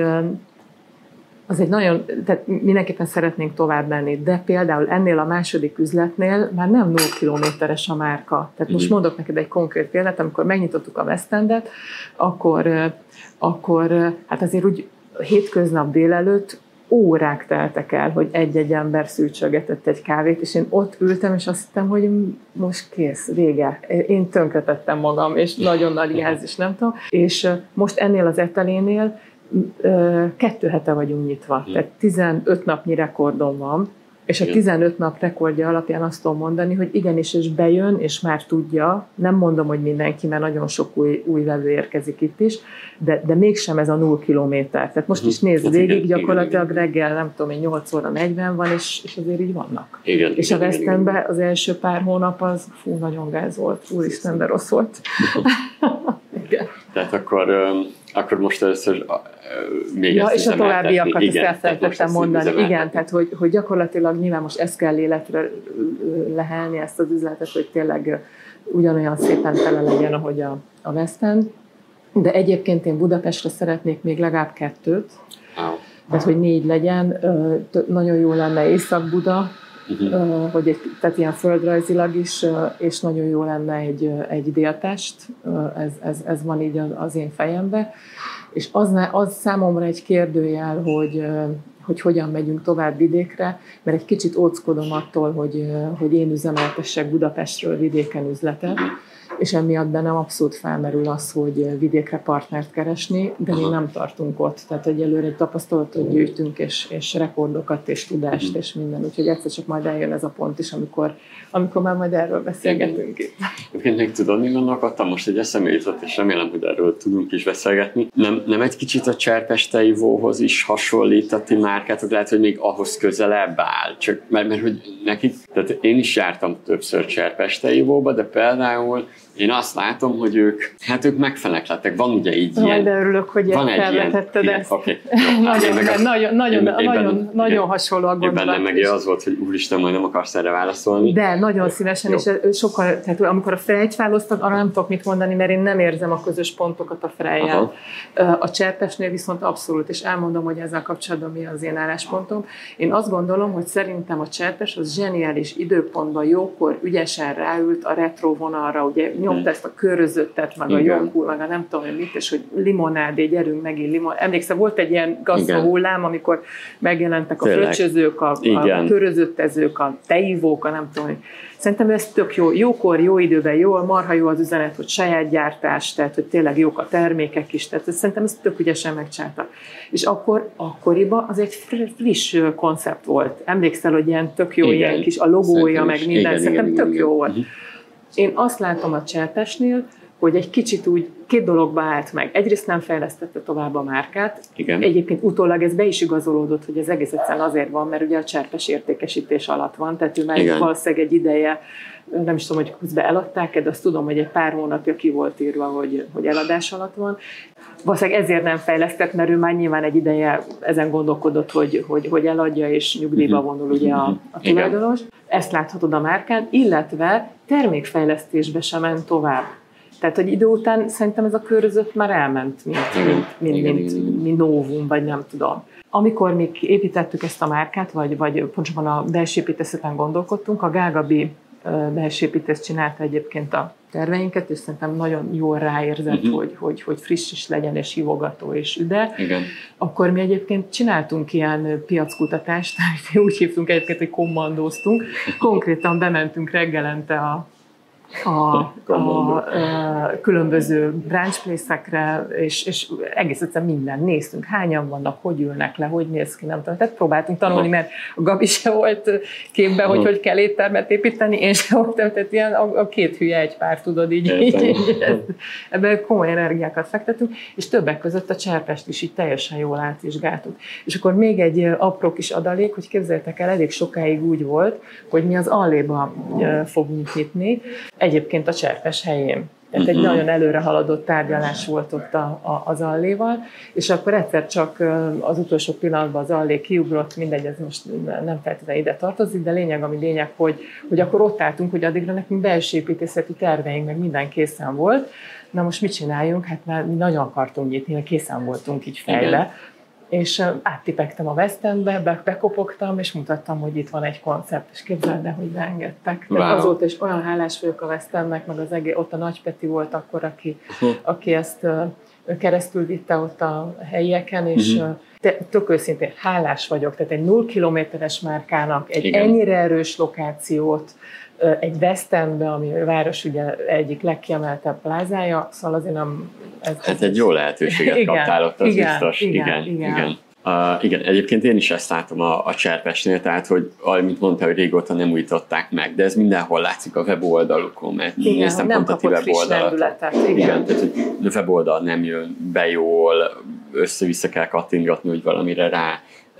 az egy nagyon, tehát mindenképpen szeretnénk tovább menni, de például ennél a második üzletnél már nem nulla kilométeres a márka. Tehát most mondok neked egy konkrét példát, amikor megnyitottuk a West Endet, akkor, akkor hát azért úgy hétköznap délelőtt órák teltek el, hogy egy-egy ember szűrcsögetett egy kávét, és én ott ültem, és azt hittem, hogy most kész, vége. Én tönkretettem magam, és nagyon nagy jelzés, nem tudom. És most ennél az etelénél kettő hete vagyunk nyitva, hmm. tehát tizenöt napnyi rekordom van, és a tizenöt nap rekordja alapján azt tudom mondani, hogy igenis, és bejön, és már tudja, nem mondom, hogy mindenki, mert nagyon sok új, új vevő érkezik itt is, de, de mégsem ez a nulla kilométer. Tehát most is nézd végig, igen, gyakorlatilag igen, reggel, nem tudom, én nyolc óra negyven van, és, és azért így vannak. Igen, és igen, a West Endben az első pár hónap az, fú, nagyon gáz volt, úristen, de rossz volt. Igen. Tehát akkor, akkor most először még ja, ezt és a továbbiakat ezt elfelejtettem mondani. Igen, tehát hogy, hogy gyakorlatilag nyilván most ezt kell életre lehelni, ezt az üzletet, hogy tényleg ugyanolyan szépen tele legyen, ahogy a, a West End. De egyébként én Budapestre szeretnék még legalább kettőt, wow. tehát hogy négy legyen. Nagyon jó lenne Észak-Buda, uh-huh. hogy egy, tehát ilyen földrajzilag is, és nagyon jó lenne egy, egy Délpest, ez, ez, ez van így az én fejemben. És az, az számomra egy kérdőjel, hogy, hogy hogyan megyünk tovább vidékre, mert egy kicsit óckodom attól, hogy, hogy én üzemeltessek Budapestről vidéken üzletet, és emiatt bennem abszolút felmerül az, hogy vidékre partnert keresni, de még nem tartunk ott. Tehát egyelőre egy tapasztalatot gyűjtünk, és, és rekordokat, és tudást, és minden. Úgyhogy egyszer csak majd eljön ez a pont is, amikor, amikor már majd erről beszélgetünk itt. Egyébként még tudod, mi gondolkodtam? Most egy eszembe jutott, és remélem, hogy erről tudunk is beszélgetni. Nem, nem egy kicsit a Cserpestei Vóhoz is hasonlít a ti márkátok, lehet, hogy még ahhoz közelebb áll. Csak mert, mert hogy nekik, tehát én is jártam többször Cserpestei Vóba, de például én azt látom, hogy ők, hát ők megfelelnek lettek. Van ugye így ilyen... De örülök, hogy felvetetted ezt. Okay, nagyon, nagyon, nagyon, nagyon, nagyon hasonló a gondolat. Én bennem meg az volt, hogy úristen, majd nem akarsz erre válaszolni. De nagyon szívesen, jó. És sokkal, tehát amikor a Frejt választad, arra nem tudok mit mondani, mert én nem érzem a közös pontokat a Frejjel. A Cserpesnél viszont abszolút, és elmondom, hogy ezzel kapcsolatban mi az én álláspontom. Én azt gondolom, hogy szerintem a Cserpes az zseniális időpontban, jókor, ügyesen ráült a retro vonalra, ugye nyomta ezt a körözöttet, meg a joghurt, meg a nem tudom, hogy mit, és hogy limonádé, gyerünk megint limon. Emlékszem, volt egy ilyen gasztrohullám, amikor megjelentek a fröccsözők, a, a körözöttezők, a teivók, a nem tudom, hogy szerintem ez tök jó. Jókor, jó időben, jól, marha jó az üzenet, hogy saját gyártás, tehát hogy tényleg jók a termékek is, tehát szerintem ezt tök ügyesen megcsinálta. És akkor, akkoriban az egy friss koncept volt. Emlékszel, hogy ilyen tök jó, igen, ilyen kis a logója, meg minden, igen, szerintem igen, tök igen, jó igen. volt. Uh-huh. Én azt látom a Cserpesnél, hogy egy kicsit úgy két dologba állt meg. Egyrészt nem fejlesztette tovább a márkát. Igen. Egyébként utólag ez be is igazolódott, hogy ez egész egyszerűen azért van, mert ugye a Cserpes értékesítés alatt van, tehát ő már igen. valószínűleg egy ideje, nem is tudom, hogy közben eladták, de azt tudom, hogy egy pár hónapja ki volt írva, hogy, hogy eladás alatt van. Valószínűleg ezért nem fejlesztett, mert ő már nyilván egy ideje ezen gondolkodott, hogy, hogy, hogy eladja, és nyugdíjba vonul ugye a, a tulajdonos. Ezt láthatod a márkán, illetve termékfejlesztésbe sem ment tovább. Tehát, hogy idő után szerintem ez a körözött már elment, mint, mint, mint, mint, mint novum, vagy nem tudom. Amikor még építettük ezt a márkát, vagy, vagy pontosabban a belső építészeten gondolkodtunk, a Gál Gabi belső építész csinálta egyébként a terveinket, és szerintem nagyon jól ráérzett, uh-huh. hogy, hogy, hogy friss is legyen, és hívogató, és üde. Igen. Akkor mi egyébként csináltunk ilyen piackutatást, úgy hívtunk egyébként, hogy kommandóztunk. Konkrétan bementünk reggelente a a, a, a különböző brunch place-ekre, és, és egész egyszerűen minden néztünk, hányan vannak, hogy ülnek le, hogy néz ki, nem tudom. Tehát próbáltunk tanulni, mert a Gabi se volt képben, hogy hogy kell éttermet építeni, én se voltam, tehát ilyen a, a két hülye egy pár, tudod, így, így, így ebben komoly energiákat fektetünk, és többek között a Cserpest is így teljesen jól átvizsgáltuk. És akkor még egy apró kis adalék, hogy képzeljétek el, elég sokáig úgy volt, hogy mi az Alléba fogunk nyitni, egyébként a Cserpes helyén. Tehát egy nagyon előre haladott tárgyalás volt ott a, a, az Alléval, és akkor egyszer csak az utolsó pillanatban az Allé kiugrott, mindegy, ez most nem feltétlenül ide tartozik, de lényeg, ami lényeg, hogy, hogy akkor ott álltunk, hogy addigra nekünk belső építészeti terveink, meg minden készen volt. Na most mit csináljunk? Hát már mi nagyon akartunk nyitni, mert készen voltunk így fejle. És áttipektem a West Endbe, be, bekopogtam, és mutattam, hogy itt van egy koncept, és képzeld el, hogy beengedtek. Wow. Tehát azóta is olyan hálás vagyok a West Endnek, meg az egész, ott a Nagy Peti volt akkor, aki, uh-huh. aki ezt uh, keresztül vitte ott a helyieken, és uh-huh. te, tök őszintén hálás vagyok, tehát egy null kilométeres márkának, egy Igen. ennyire erős lokációt, egy West Endbe, ami a város ugye egyik legkiemeltebb plázája, szóval azért nem... Ez, hát egy jó lehetőséget igen, kaptál ott, az igen, biztos. Igen, igen. igen. igen. Uh, igen, egyébként én is ezt látom a, a Cserpesnél, tehát, hogy amit mondta, hogy régóta nem újították meg, de ez mindenhol látszik a weboldalukon, mert igen, néztem nem pont a ti weboldalat. Igen. igen, tehát hogy a weboldal nem jön be jól, össze-vissza kell kattintgatni, hogy valamire rá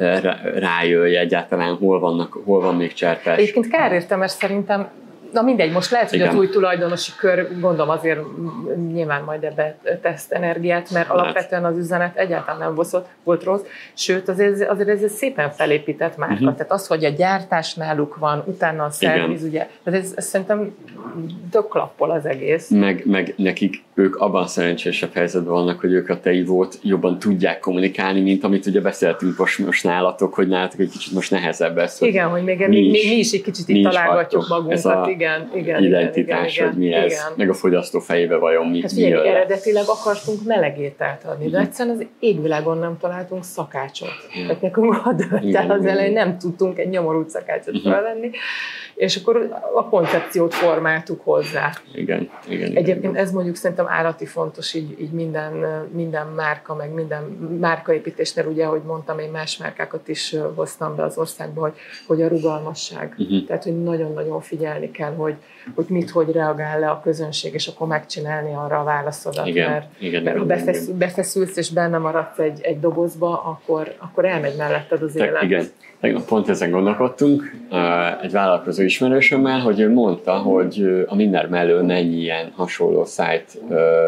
rájöjj egyáltalán, hol, vannak, hol van még Cserpes. Egyébként kár érte, mert szerintem, na mindegy, most lehet, hogy Igen. az új tulajdonosi kör, gondolom azért nyilván majd ebbe teszt energiát, mert hát. alapvetően az üzenet egyáltalán nem volt, volt rossz, sőt azért, azért ez egy szépen felépített márka. Uh-huh. Tehát az, hogy a gyártás náluk van, utána a szerviz, ugye, tehát ez, ez szerintem tök klappol az egész. Meg, meg nekik ők abban szerencsésebb helyzetben vannak, hogy ők a teivót jobban tudják kommunikálni, mint amit ugye beszéltünk most, most nálatok, hogy nálatok egy kicsit most nehezebb ez. Igen, hogy még mi, mi, is, mi is egy kicsit itt találgatjuk magunkat. Igen, igen, identitás, igen, hogy mi igen, ez, igen. meg a fogyasztó fejébe vajon mi, hát mi jön. Eredetileg akartunk meleg ételt adni, de egyszerűen az égvilágon nem találtunk szakácsot. Igen. Tehát nekünk oda el az elején nem tudtunk egy nyomorult szakácsot uh-huh. felvenni, és akkor a koncepciót formáltuk hozzá. Igen, igen. Egyébként igen. ez mondjuk szerintem állati fontos így, így minden, minden márka, meg minden márkaépítésnél, ugye, ahogy mondtam, én más márkákat is hoztam be az országba, hogy, hogy a rugalmasság. Uh-huh. Tehát, hogy nagyon-nagyon figyelni kell, hogy, hogy mit, hogy reagál le a közönség, és akkor megcsinálni arra a válaszodat. Igen, mert, igen, mert igen, ha befeszül, befeszülsz, és benne maradsz egy, egy dobozba, akkor, akkor elmegy melletted az élet. Igen. Pont ezen gondolkodtunk egy vállalkozó ismerősömmel, hogy ő mondta, hogy a Minner mellől mennyi ilyen hasonló szájt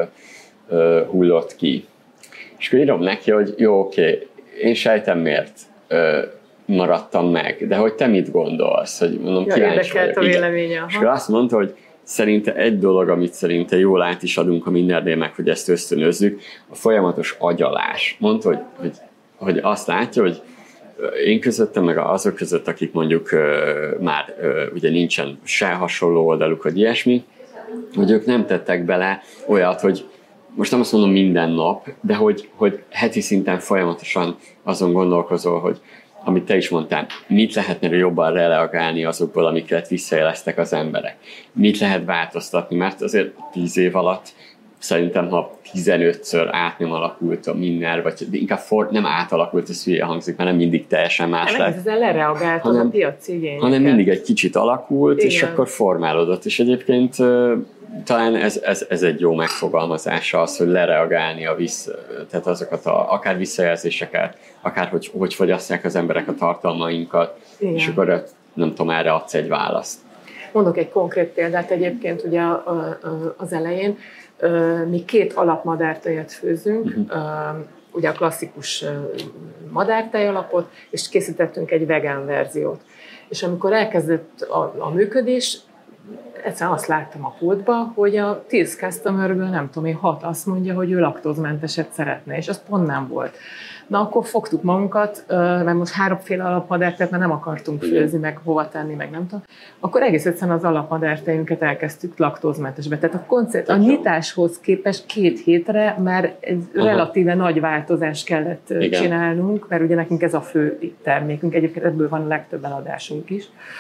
hullott ki. És akkor írom neki, hogy jó, oké, én sejtem miért maradtam meg, de hogy te mit gondolsz? Hogy mondom, ja, kíváncsi vagyok. A véleménye. És akkor azt mondta, hogy szerinte egy dolog, amit szerinte jól át is adunk a Minnernél meg, hogy ezt ösztönözzük, a folyamatos agyalás. Mondta, hogy, hogy, hogy azt látja, hogy én közöttem, meg azok között, akik mondjuk uh, már uh, ugye nincsen se hasonló oldaluk, vagy ilyesmi, hogy ők nem tettek bele olyat, hogy most nem azt mondom minden nap, de hogy, hogy heti szinten folyamatosan azon gondolkozol, hogy amit te is mondtál, mit lehetne jobban reagálni azokból, amiket visszajeleztek az emberek. Mit lehet változtatni, mert azért tíz év alatt szerintem, ha tizenötször át nem alakult a Minner, vagy inkább for, nem átalakult, ez hülye hangzik, mert nem mindig teljesen más nem, lett. Ezzel lereagált hanem, a piaci igényeket. Hanem mindig egy kicsit alakult, Igen. és akkor formálódott. És egyébként talán ez, ez, ez egy jó megfogalmazása az, hogy lereagálni a vissza, tehát azokat a, akár visszajelzéseket, akár hogy, hogy fogyasztják az emberek a tartalmainkat, Igen. és akkor nem tudom, erre adsz egy választ. Mondok egy konkrét példát egyébként ugye az elején. Mi két alapmadártejet főzünk, uh-huh. ugye a klasszikus madártej alapot, és készítettünk egy vegán verziót. És amikor elkezdett a, a működés, egyszerűen azt láttam a pultba, hogy a tíz customerből nem tudom én, hat azt mondja, hogy ő laktózmenteset szeretne, és az pont nem volt. Na akkor fogtuk magunkat, mert most háromféle alapmadártejt, mert nem akartunk főzni, meg hova tenni, meg nem tudom. Akkor egész egyszerűen az alapmadártejünket elkezdtük laktózmentesbe. Tehát a, koncept, a nyitáshoz képest két hétre már egy relatíve nagy változást kellett Igen. csinálnunk, mert ugye nekünk ez a fő termékünk, egyébként ebből van a legtöbb eladásunk is.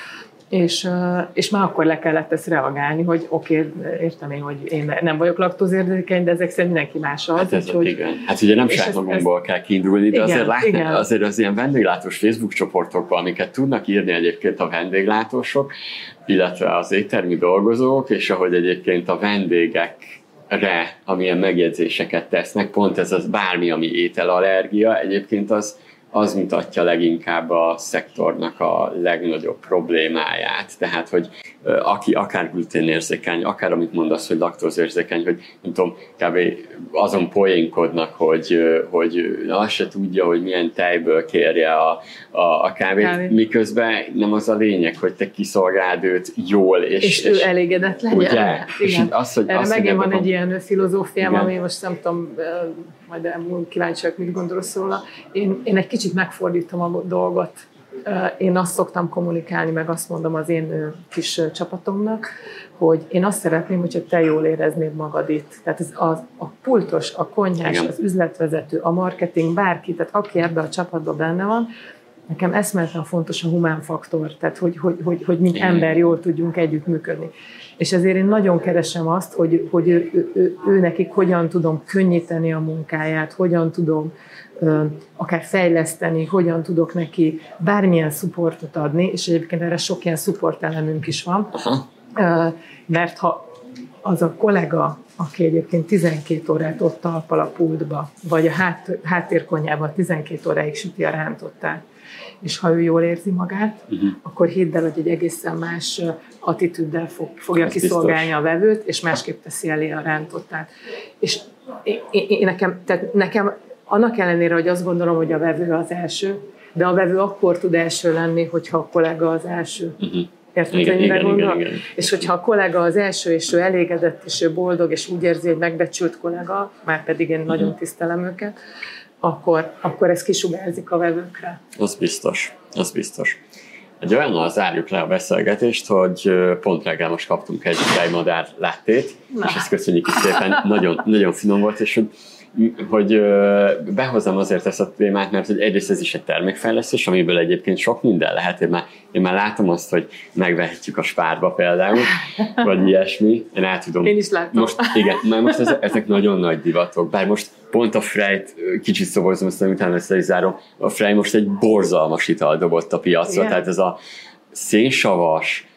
És, és már akkor le kellett ezt reagálni, hogy oké, okay, értem én, hogy én nem vagyok laktózérzékeny, de ezek szerint mindenki más az. Hát, ez hogy, igen. Hát ugye nem saját magunkból kell kiindulni, de igen, azért látni, azért az ilyen vendéglátós Facebook csoportokban, amiket tudnak írni egyébként a vendéglátósok, illetve az éttermi dolgozók, és ahogy egyébként a vendégekre, amilyen megjegyzéseket tesznek, pont ez az bármi, ami ételallergia, egyébként az az mutatja leginkább a szektornak a legnagyobb problémáját. Tehát, hogy aki akár gluténérzékeny, akár amit mondasz, hogy laktózérzékeny, hogy nem tudom, kb. Azon poénkodnak, hogy, hogy azt se tudja, hogy milyen tejből kérje a, a, a kávét, Kávét. miközben nem az a lényeg, hogy te kiszolgáld őt jól. És, és, és ő elégedett legyen. Ugye? És az, hogy Erre az, megint van hogy egy ilyen filozófiám, ami most nem tudom, majd kíváncsiak, mit gondolsz róla. Én, én egy kicsit megfordítom a dolgot. Én azt szoktam kommunikálni, meg azt mondom az én kis csapatomnak, hogy én azt szeretném, hogyha te jól éreznéd magad itt. Tehát ez a, a pultos, a konyhás, igen. az üzletvezető, a marketing, bárki, tehát aki ebben a csapatban benne van, nekem eszméletlen fontos a humán faktor, tehát hogy, hogy, hogy, hogy mint igen. ember jól tudjunk együttműködni. És ezért én nagyon keresem azt, hogy, hogy ő, ő, ő, ő nekik hogyan tudom könnyíteni a munkáját, hogyan tudom ö, akár fejleszteni, hogyan tudok neki bármilyen szupportot adni, és egyébként erre sok ilyen support elemünk is van, ö, mert ha az a kollega, aki egyébként tizenkét órát ott talpal a pultba, vagy a hát, háttérkonyában tizenkét óráig süti a rántottát, és ha ő jól érzi magát, uh-huh. akkor hidd el, hogy egy egészen más attitűddel fog, fogja ez kiszolgálni biztos. A vevőt, és másképp teszi elé a rántottát. És én, én, nekem, tehát nekem annak ellenére, hogy azt gondolom, hogy a vevő az első, de a vevő akkor tud első lenni, hogyha a kollega az első. Uh-huh. Érted, hogy mire gondolok? És hogyha a kollega az első, és ő elégedett, és ő boldog, és úgy érzi, hogy megbecsült kollega, már pedig én nagyon tisztelem őket, akkor, akkor ez kisugárzik a vevőkre. Az biztos, az biztos. Egy olyannal zárjuk le a beszélgetést, hogy pont reggel most kaptunk egy tejmadár láttét, na. És ezt köszönjük is szépen, nagyon, nagyon finom volt, és hogy, hogy behozom azért ezt a témát, mert hogy egyrészt ez is egy termékfejlesztés, amiből egyébként sok minden lehet. Én már, én már látom azt, hogy megvehetjük a Spárba például, vagy ilyesmi. Én el tudom. Én is látom. Most, igen, mert most ezek, ezek nagyon nagy divatok, bár most pont a Freyt, kicsit szobozom, aztán utána ezt is zárom, a Frey most egy borzalmas ital dobott a piacra, igen. Tehát ez a szénsavas,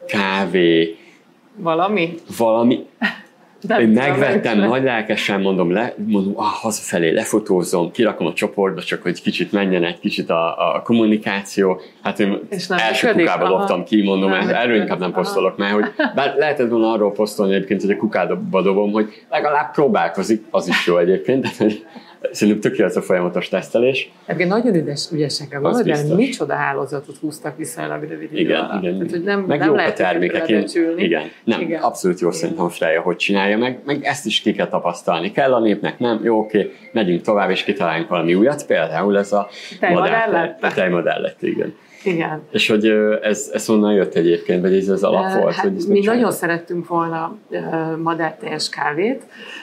kávé, valami, valami. Én megvettem, nagy lelkesen mondom, le, mondom, ah, hazafelé lefotózom, kirakom a csoportba, csak hogy kicsit menjen egy kicsit a, a kommunikáció. Hát én első kukába dobtam ki, mondom, nem, erről inkább nem posztolok, mert hogy bár lehetett volna arról posztolni egyébként, hogy a kukába dobom, hogy legalább próbálkozik, az is jó egyébként, de hogy szerintem tökéletes a folyamatos tesztelés. Egyébként nagyon ügyes, ügyesek van, de micsoda hálózatot húztak viszonylag rövid idő igen, alatt. Igen, Tehát, hogy nem, meg nem jók a termékek. Igen, nem, igen. Abszolút jó szerintem a Freya, hogy csinálja meg, meg ezt is ki kell tapasztalni. Kell a népnek, nem? Jó, oké, megyünk tovább, és kitaláljunk valami újat, például ez a tejmodell lett, igen. Igen. És hogy ez, ez honnan jött egyébként, vagy ez az alap volt? Hát, hogy mi nagyon csináljuk? Szerettünk volna madártejes kávét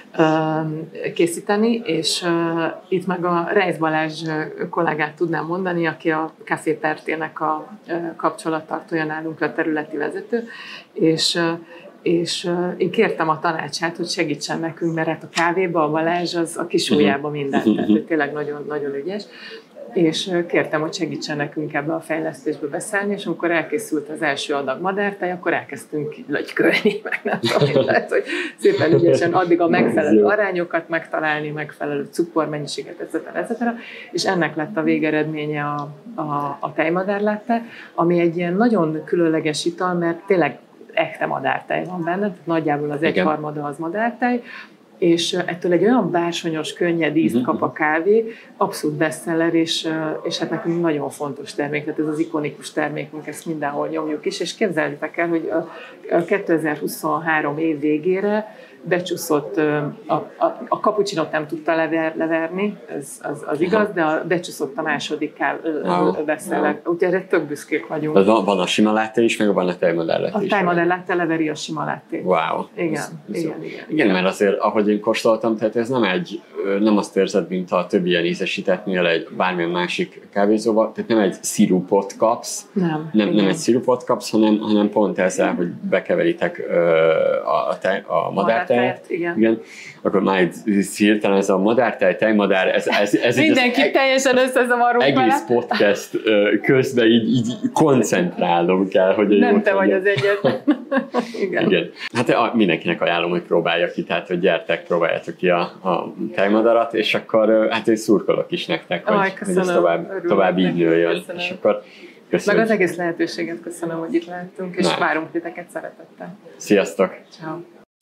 készíteni, és itt meg a Reis Balázs kollégát tudnám mondani, aki a Café Pertének a kapcsolattartója nálunk, a területi vezető, és és én kértem a tanácsát, hogy segítsen nekünk, mert hát a kávéba a Balázs az a kis ujjába minden, tehát tényleg nagyon, nagyon ügyes. És kértem, hogy segítsen nekünk ebbe a fejlesztésbe beszállni, és amikor elkészült az első adag madártej, akkor elkezdtünk lögykölni, meg nem tudom, tehát, hogy szépen ügyesen addig a megfelelő arányokat megtalálni, megfelelő cukormennyiséget, et cetera, et cetera. És ennek lett a végeredménye a, a, a tejmadár latte, ami egy ilyen nagyon különleges ital, mert tényleg ekte madártej van benne, tehát nagyjából az egyharmada az madártej, és ettől egy olyan bársonyos, könnyed ízt kap a kávé, abszolút bestseller, és, és hát nekünk nagyon fontos termék, tehát ez az ikonikus termékünk, ezt mindenhol nyomjuk is, és képzeljétek el, hogy a kétezer-huszonhárom év végére becsúszott, a, a, a kapucsinót nem tudta lever, leverni, ez, az, az igaz, de a, becsúszott a második wow. veszelek. Úgyhogy erre tök büszkék vagyunk. Az van, van a sima latte is, meg van a tejmodell latte is. A tejmodell latte leveri a sima latte. Wow. Igen, ez, ez igen, igen. Igen, mert azért, ahogy én kóstoltam, tehát ez nem egy, nem azt érzed, mint a többi ilyen ízesítettnél egy bármilyen másik kávézóval, tehát nem egy szirupot kapsz, nem, nem, nem egy szirupot kapsz, hanem, hanem pont ezzel, hogy bekeveritek a, tej, a madártejet, igen. igen, akkor már egy hirtelen ez a madártej, tejmadár, ez, ez, ez mindenki egy, teljesen összezavarunk egész vele. podcast közben így, így koncentrálnom kell, hogy nem te vagy az egyetlen. Igen. Igen. Hát a, mindenkinek ajánlom, hogy próbálja ki, tehát hogy gyertek, próbáljátok ki a, a tejmadarat, és akkor hát én szurkolok is nektek, hogy, Aj, hogy ez tovább, tovább így nőjön. És akkor köszönöm. Meg az egész lehetőséget köszönöm, hogy itt lehettünk, és Na. várunk titeket szeretettel. Sziasztok! Ciao.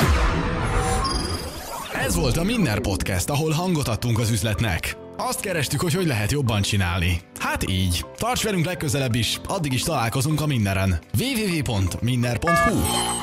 Ez volt a Minner Podcast, ahol hangot adtunk az üzletnek. Azt kerestük, hogy hogy lehet jobban csinálni. Hát így. Tarts velünk legközelebb is, addig is találkozunk a Minneren. double-u double-u double-u pont minner pont hu